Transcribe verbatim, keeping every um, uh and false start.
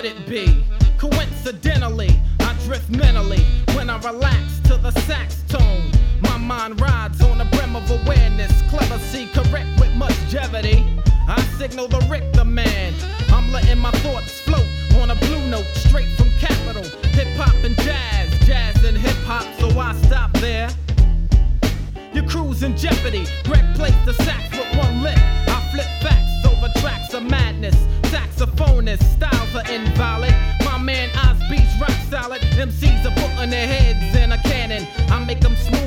it be? Coincidentally, I drift mentally when I relax to the sax tone. My mind rides on the brim of awareness. Clever, see, correct with much longevity. I signal the Richter man. I'm letting my thoughts float on a blue note straight from Capital. Hip hop and jazz, jazz and hip hop, so I stop there. Your crew's in jeopardy. Greg plays the sax with one lip. I flip facts over tracks of madness. Saxophonist styles are invalid. My man Oz beats rock solid. M Cs are putting their heads in a cannon. I make them smooth